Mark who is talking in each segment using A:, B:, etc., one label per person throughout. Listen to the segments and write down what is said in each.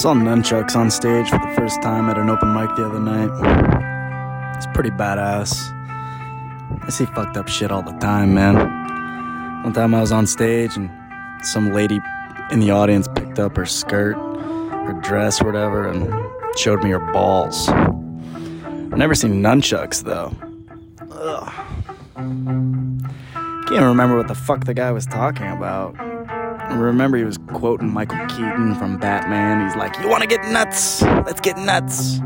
A: saw Nunchucks on stage for the first time at an open mic the other night. It's pretty badass. I see fucked up shit all the time, man. One time I was on stage and some lady in the audience picked up her skirt, her dress, or whatever, and showed me her balls. I've never seen nunchucks, though. Ugh. Can't remember what the fuck the guy was talking about. I remember he was quoting Michael Keaton from Batman. He's like, "You want to get nuts? Let's get nuts." It's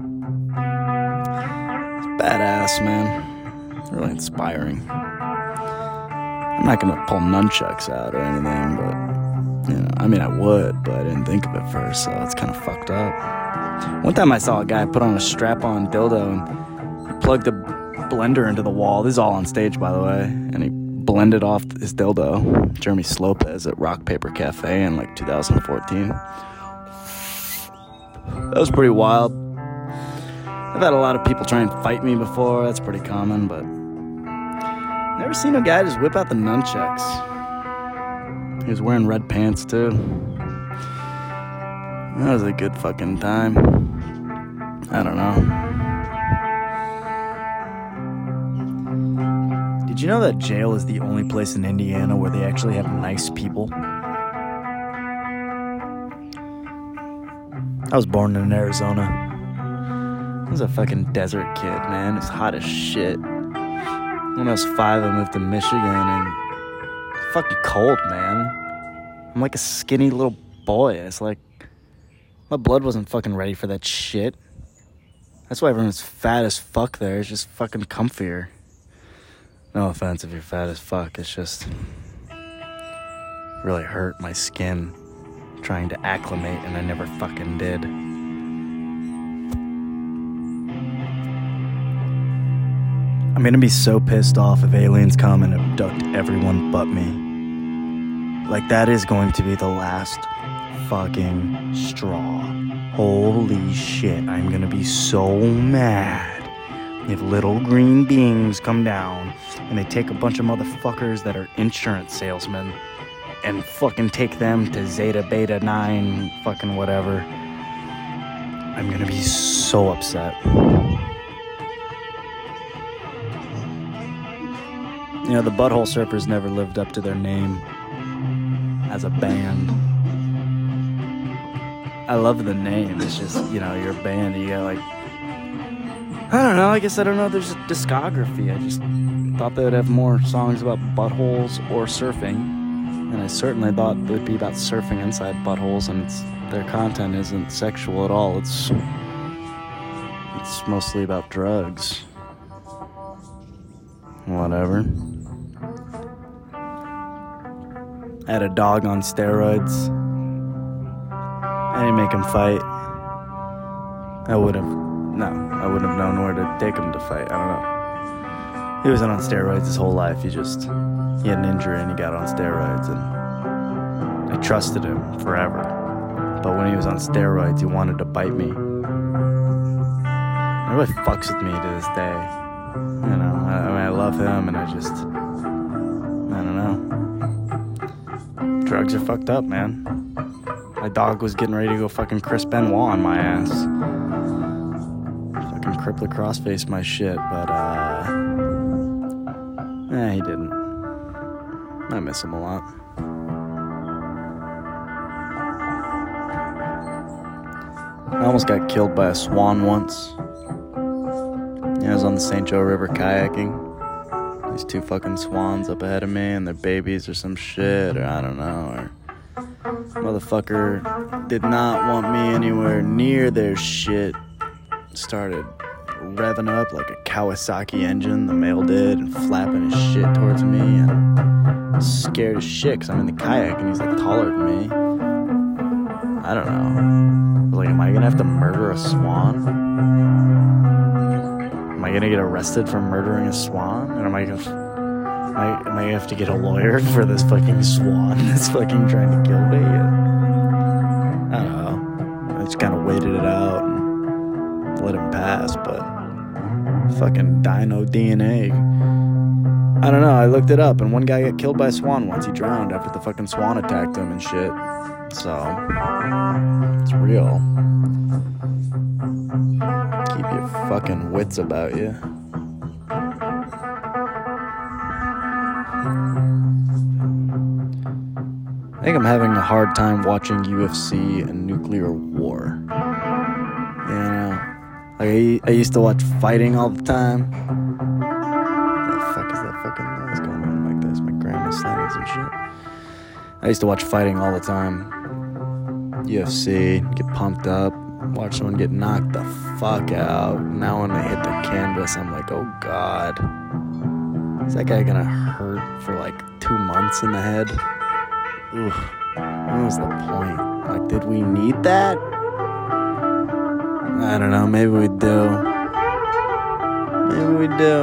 A: badass, man. Really inspiring. I'm not gonna pull nunchucks out or anything, but, you know, I mean, I would, but I didn't think of it first, so it's kind of fucked up. One time I saw a guy put on a strap-on dildo and he plugged a blender into the wall. This is all on stage, by the way, and he blended off his dildo. Jeremy Lopez at Rock Paper Cafe in like 2014. That was pretty wild. I've had a lot of people try and fight me before. That's pretty common, but never seen a guy just whip out the nunchucks. He was wearing red pants too. That was a good fucking time. I don't know. Did you know that jail is the only place in Indiana where they actually have nice people? I was born in Arizona. I was a fucking desert kid, man. It's hot as shit. When I was 5, I moved to Michigan, and it's fucking cold, man. I'm like a skinny little boy. It's like my blood wasn't fucking ready for that shit. That's why everyone's fat as fuck there. It's just fucking comfier. No offense if you're fat as fuck. It's just really hurt my skin trying to acclimate, and I never fucking did. I'm gonna be so pissed off if aliens come and abduct everyone but me. Like, that is going to be the last fucking straw. Holy shit, I'm gonna be so mad if little green beings come down and they take a bunch of motherfuckers that are insurance salesmen and fucking take them to Zeta Beta 9 fucking whatever. I'm gonna be so upset. You know, the Butthole Surfers never lived up to their name as a band. I love the name. It's just, you know, you're a band. You got like, I don't know. I guess I don't know. There's a discography. I just thought they would have more songs about buttholes or surfing. And I certainly thought it would be about surfing inside buttholes, and their content isn't sexual at all. It's mostly about drugs. Whatever. I had a dog on steroids. I didn't make him fight. I wouldn't have known where to take him to fight. I don't know. He wasn't on steroids his whole life. He had an injury and he got on steroids, and I trusted him forever. But when he was on steroids, he wanted to bite me. It really fucks with me to this day. You know, I love him, and I don't know. Drugs are fucked up, man. My dog was getting ready to go fucking Chris Benoit on my ass. Fucking crippler crossface my shit, but, he didn't. I miss him a lot. I almost got killed by a swan once. I was on the St. Joe River kayaking. These 2 fucking swans up ahead of me, and their babies or some shit, or I don't know, or motherfucker did not want me anywhere near their shit. Started revving up like a Kawasaki engine, the male did, and flapping his shit towards me, and I was scared as shit because I'm in the kayak and he's like taller than me. I don't know. I was like, am I gonna have to murder a swan? Am I gonna get arrested for murdering a swan? And am I gonna have to get a lawyer for this fucking swan that's fucking trying to kill me? I don't know. I just kind of waited it out and let him pass, but fucking dino DNA. I don't know. I looked it up, and one guy got killed by a swan once. He drowned after the fucking swan attacked him and shit. So, it's real. Keep your fucking wits about you. I think I'm having a hard time watching UFC and nuclear war. You know, like I used to watch fighting all the time. What the fuck is that fucking noise going on like this? My grandma's slamming some shit. I used to watch fighting all the time. UFC, get pumped up, watch someone get knocked the fuck out. Now when they hit the canvas, I'm like, oh god. Is that guy gonna hurt for like 2 months in the head? Oof. What was the point? Like, did we need that? I don't know, maybe we do. Maybe we do.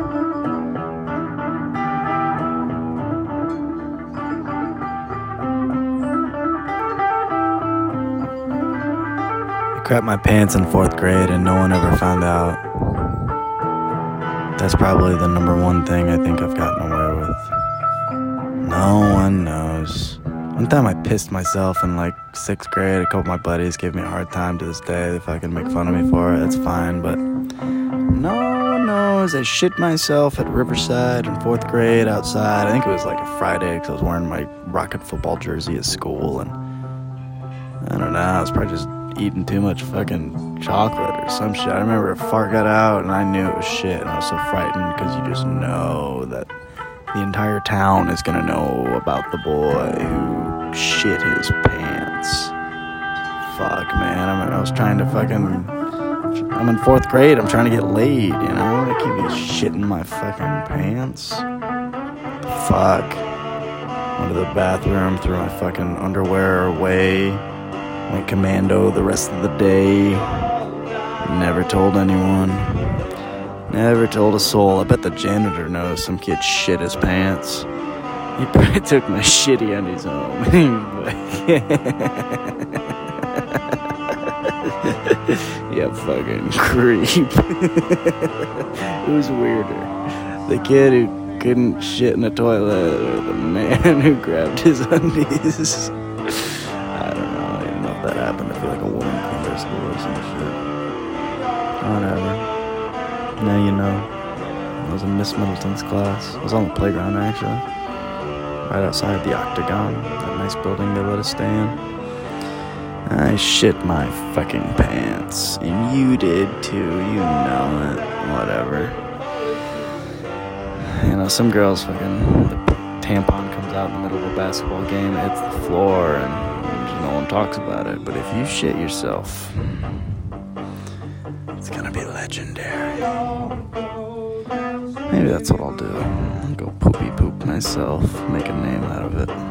A: I crapped my pants in 4th grade and no one ever found out. That's probably the number one thing I think I've gotten away with. No one knows. One time I pissed myself in like 6th grade. A couple of my buddies gave me a hard time to this day. If I can make fun of me for it, that's fine. But no one knows. I shit myself at Riverside in 4th grade outside. I think it was like a Friday because I was wearing my Rocket football jersey at school. And I don't know. I was probably just eating too much fucking chocolate or some shit. I remember a fart got out and I knew it was shit. And I was so frightened because you just know that the entire town is gonna know about the boy who shit his pants. Fuck, man. I was trying to fucking... I'm in 4th grade. I'm trying to get laid, you know? I keep me shitting my fucking pants. Fuck. Went to the bathroom, threw my fucking underwear away. Went commando the rest of the day. Never told anyone. Never told a soul. I bet the janitor knows some kid shit his pants. He probably took my shitty undies home. Yeah, fucking creep. Who's weirder? The kid who couldn't shit in a toilet or the man who grabbed his undies? I don't know. I don't know if that happened. I feel like a woman cleaned our school or some shit. Whatever. Now you know. I was in Miss Middleton's class. I was on the playground, actually. Right outside the Octagon. That nice building they let us stay in. I shit my fucking pants. And you did too. You know it. Whatever. You know, some girls fucking... The tampon comes out in the middle of a basketball game. It hits the floor and no one talks about it. But if you shit yourself... It's gonna be legendary. Maybe that's what I'll do. I'll go poopy poop myself, make a name out of it.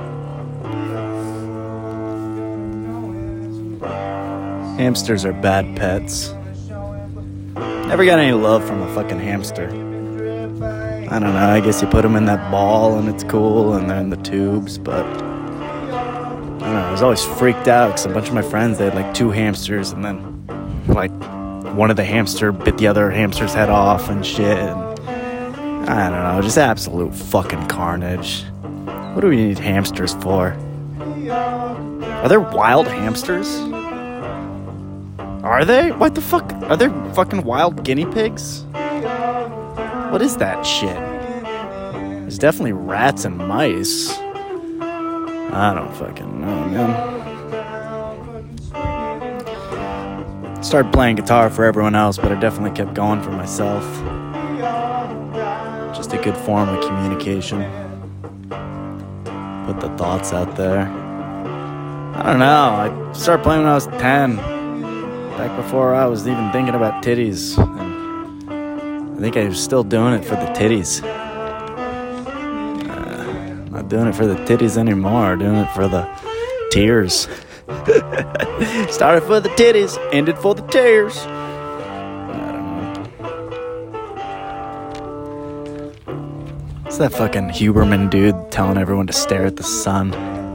A: Hamsters are bad pets. Never got any love from a fucking hamster. I don't know, I guess you put them in that ball and it's cool and they're in the tubes, but... I don't know, I was always freaked out because a bunch of my friends, they had like 2 hamsters and then like... one of the hamster bit the other hamster's head off and shit. And I don't know, just absolute fucking carnage. What do we need hamsters for? Are there wild hamsters? Are they? What the fuck? Are there fucking wild guinea pigs? What is that shit? There's definitely rats and mice. I don't fucking know, man. Started playing guitar for everyone else, but I definitely kept going for myself. Just a good form of communication. Put the thoughts out there. I don't know, I started playing when I was 10. Back before I was even thinking about titties. And I think I was still doing it for the titties. Not doing it for the titties anymore, doing it for the tears. Started for the titties, ended for the tears. I don't know. It's that fucking Huberman dude telling everyone to stare at the sun.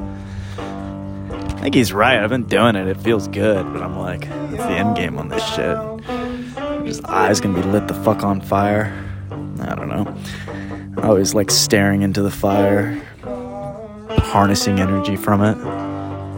A: I think he's right. I've been doing it. It feels good, but I'm like, that's the end game on this shit. His eyes gonna be lit the fuck on fire. I don't know. I always like staring into the fire, harnessing energy from it.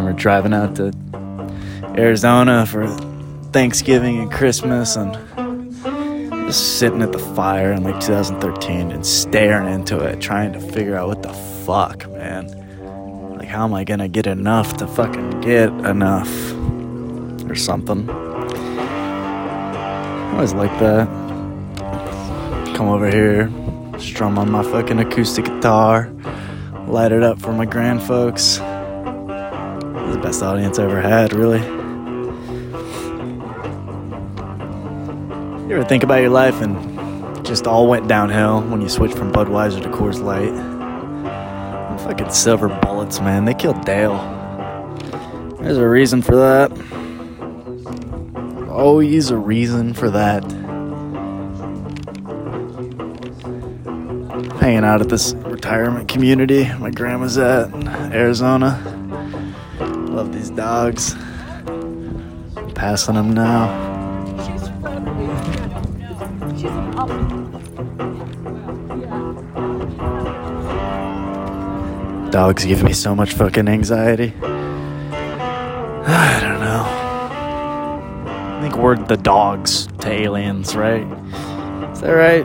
A: remember driving out to Arizona for Thanksgiving and Christmas and just sitting at the fire in like 2013 and staring into it, trying to figure out what the fuck, man. Like, how am I gonna get enough to fucking get enough or something? I always like that. Come over here, strum on my fucking acoustic guitar, light it up for my grand folks. The best audience I ever had, really. You ever think about your life and it just all went downhill when you switched from Budweiser to Coors Light? And fucking Silver Bullets, man, they killed Dale. There's a reason for that. Always a reason for that. Hanging out at this retirement community my grandma's at in Arizona. Love these dogs. I'm passing them now.
B: She's a puppy.
A: Dogs give me so much fucking anxiety. I don't know. I think we're the dogs to aliens, right? Is that right?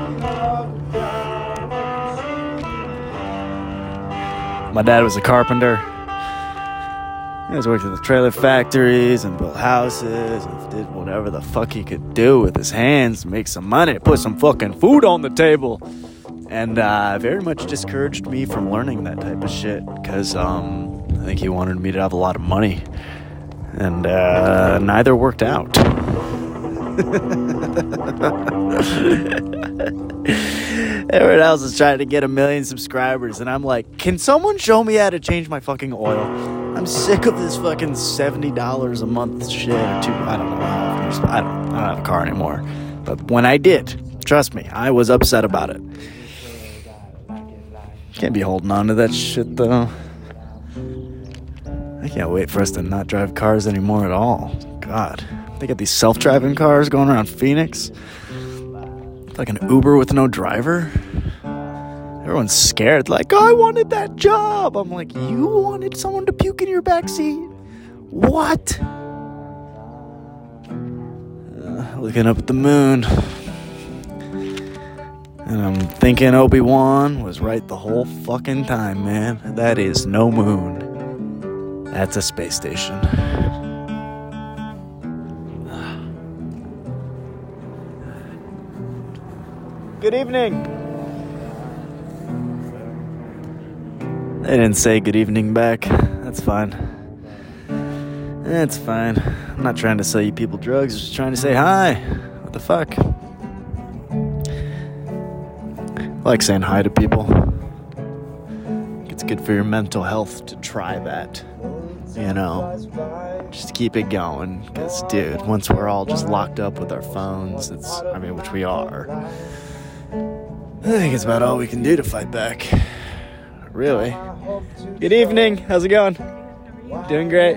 A: My dad was a carpenter. He was working at the trailer factories and built houses and did whatever the fuck he could do with his hands, make some money, put some fucking food on the table. And very much discouraged me from learning that type of shit because I think he wanted me to have a lot of money. And neither worked out. Everyone else is trying to get 1 million subscribers, and I'm like, can someone show me how to change my fucking oil? I'm sick of this fucking $70 a month shit or two. I don't know how often. I don't have a car anymore. But when I did, trust me, I was upset about it. Can't be holding on to that shit, though. I can't wait for us to not drive cars anymore at all. God. They got these self-driving cars going around Phoenix. Like an Uber with no driver. Everyone's scared. Like, I wanted that job. I'm like, you wanted someone to puke in your backseat? What? Looking up at the moon. And I'm thinking Obi-Wan was right the whole fucking time, man. That is no moon. That's a space station. Good evening. They didn't say good evening back. That's fine. That's fine. I'm not trying to sell you people drugs. I'm just trying to say hi. What the fuck? I like saying hi to people. It's good for your mental health to try that. You know? Just keep it going. Because, dude, once we're all just locked up with our phones, which we are. I think it's about all we can do to fight back. Really. Good evening. How's it going? Doing great.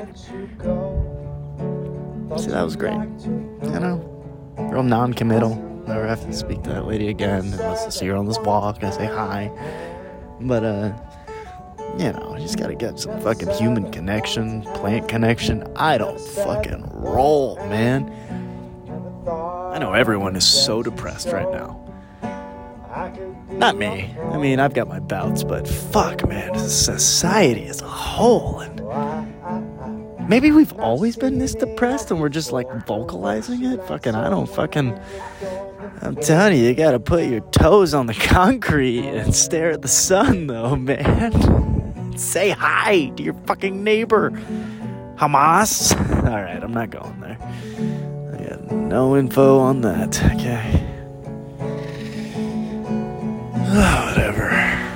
A: See, that was great. You know, real non-committal. Never have to speak to that lady again unless I see her on this walk. I say hi. But, you know, you just gotta get some fucking human connection, plant connection. I don't fucking roll, man. I know everyone is so depressed right now. Not me. I mean, I've got my bouts, but fuck, man, society as a whole. And maybe we've always been this depressed and we're just, like, vocalizing it. I'm telling you, you gotta put your toes on the concrete and stare at the sun, though, man. Say hi to your fucking neighbor. Hamas? Alright, I'm not going there. I got no info on that, okay? Whatever.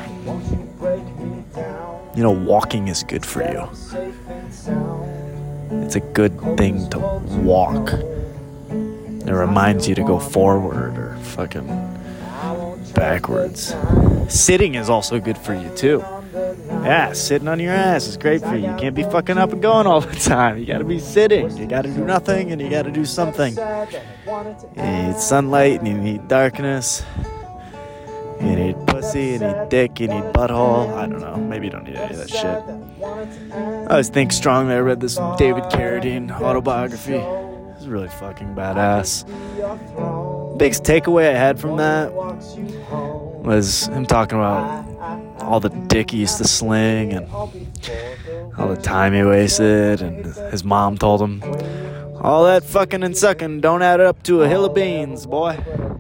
A: You know, walking is good for you. It's a good thing to walk. It reminds you to go forward or fucking backwards. Sitting is also good for you, too. Yeah, sitting on your ass is great for you. You can't be fucking up and going all the time. You gotta be sitting. You gotta do nothing and you gotta do something. You need sunlight and you need darkness. You need pussy, you need dick, you need butthole. I don't know. Maybe you don't need any of that shit. I always think strongly. I read this David Carradine autobiography. It's really fucking badass. Biggest takeaway I had from that was him talking about all the dick he used to sling and all the time he wasted, and his mom told him, all that fucking and sucking don't add up to a hill of beans, boy.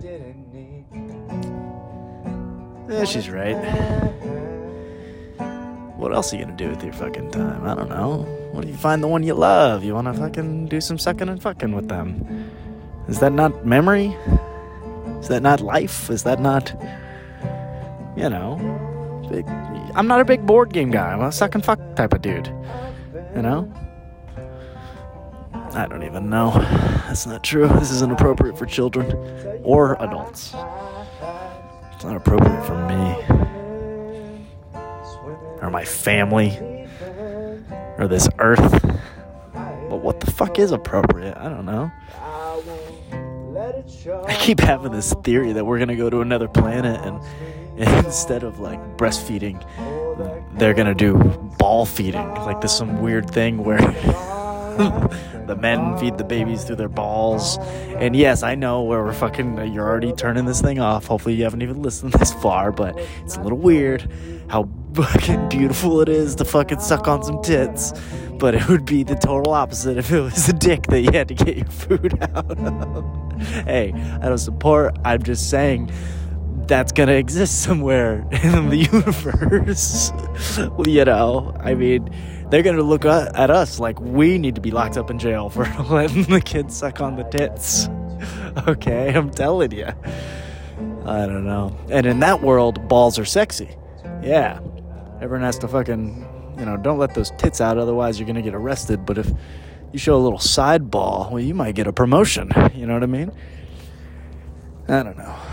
A: Yeah, she's right. What else are you gonna do with your fucking time? I don't know. What if you find the one you love? You wanna fucking do some sucking and fucking with them? Is that not memory? Is that not life? Is that not, you know, big? I'm not a big board game guy. I'm a suck and fuck type of dude, you know? I don't even know. That's not true. This isn't appropriate for children or adults. It's not appropriate for me or my family or this earth. But what the fuck is appropriate? I don't know. I keep having this theory that we're gonna go to another planet and instead of like breastfeeding, they're gonna do ball feeding. Like there's some weird thing where the men feed the babies through their balls. And yes, I know where we're fucking, you're already turning this thing off. Hopefully you haven't even listened this far, but it's a little weird how fucking beautiful it is to fucking suck on some tits. But it would be the total opposite if it was a dick that you had to get your food out of. Hey, I don't support, I'm just saying that's gonna exist somewhere in the universe. Well, you know, I mean, they're gonna look at us like we need to be locked up in jail for letting the kids suck on the tits. Okay, I'm telling you. I don't know. And in that world, balls are sexy. Yeah, everyone has to fucking, you know, don't let those tits out, otherwise you're gonna get arrested. But if you show a little side ball, well, you might get a promotion. You know what I mean? I don't know.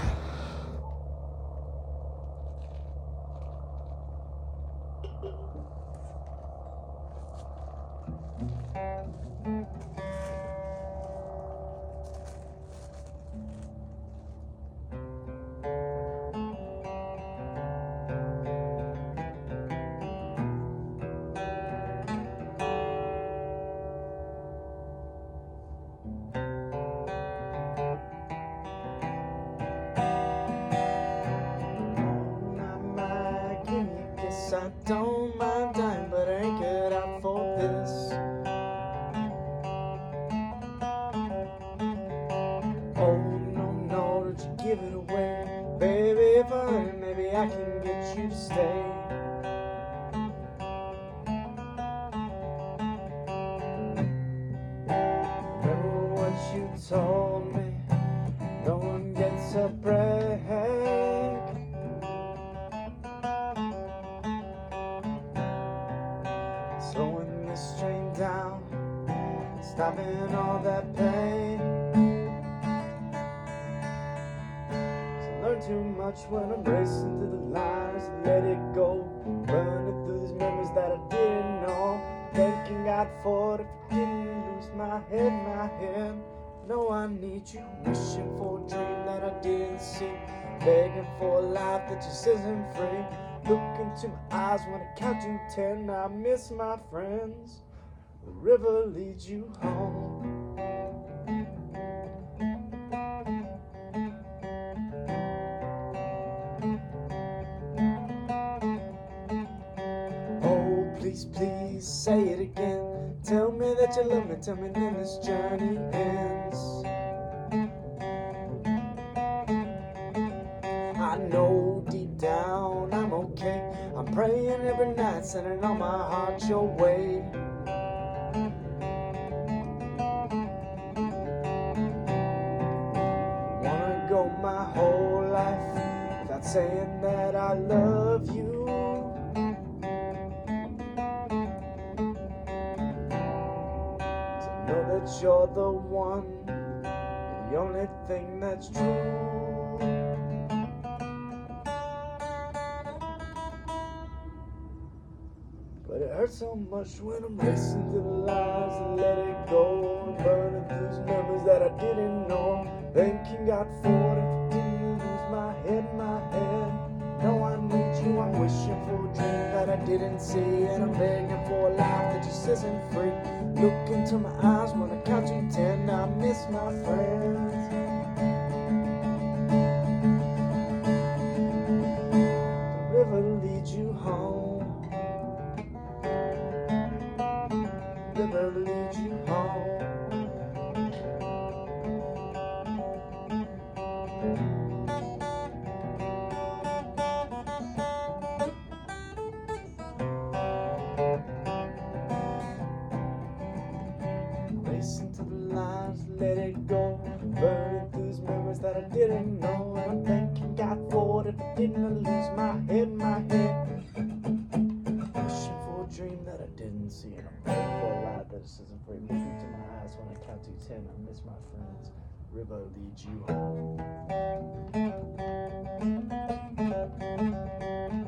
A: I don't mind dying, but I ain't cut out for this. Oh, no, don't you give it away. Baby, if I hurt, maybe I can get you to stay. Remember what you told me, no one gets a break. Slowing this train down, stopping all that pain. So learn too much when I'm racing through the lines and let it go. Burning through these memories that I didn't know. Thanking God for it if you didn't lose my head. No, I need you. Wishing for a dream that I didn't see. Begging for a life that just isn't free. Look into my eyes when I count to 10. I miss my friends. The river leads you home. Oh, please, please say it again. Tell me that you love me. Tell me then this journey ends. I know deep down I'm okay. I'm praying every night, sending all my heart your way. Wanna go my whole life without saying that I love you. To know that you're the one, the only thing that's true. But it hurts so much when I'm racing through the lines and let it go. I'm burning through these memories that I didn't know. Thanking God for it if I didn't lose my head. No, I need you. I'm wishing for a dream
B: that I didn't see, and I'm begging for a life that just isn't free. Look into my eyes when I count to 10. I miss my friends. The river leads you home. The river leads you home. Racing to the lines, let it go. Burning through these memories that I didn't know. And I'm thanking God for it. If I didn't lose my head, wishing for a dream that I didn't see. And I'm praying for a life that just isn't free. Look into my eyes when I count to 10. I miss my friends. River leads you home.